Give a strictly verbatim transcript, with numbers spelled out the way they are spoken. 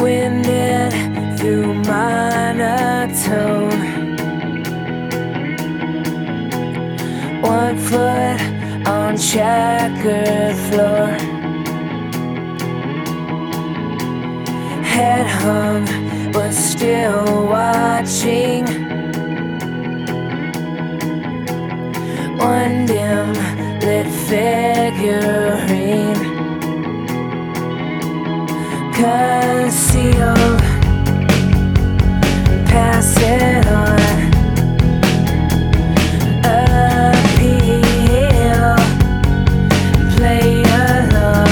winded through monotone. One foot on checkered floor, head hung but still watching. One dim lit figurine, concealed, pass it on.